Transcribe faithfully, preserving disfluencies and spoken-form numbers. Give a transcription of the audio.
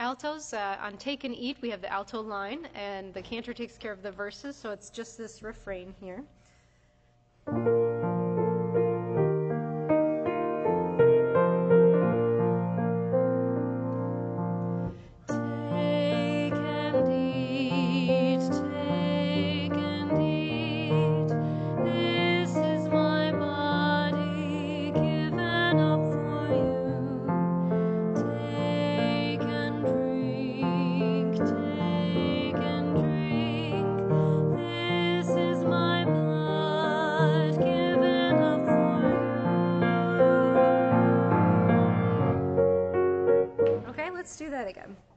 altos, uh, on Take and Eat, we have the alto line, and the cantor takes care of the verses, so it's just this refrain here. Okay, let's do that again.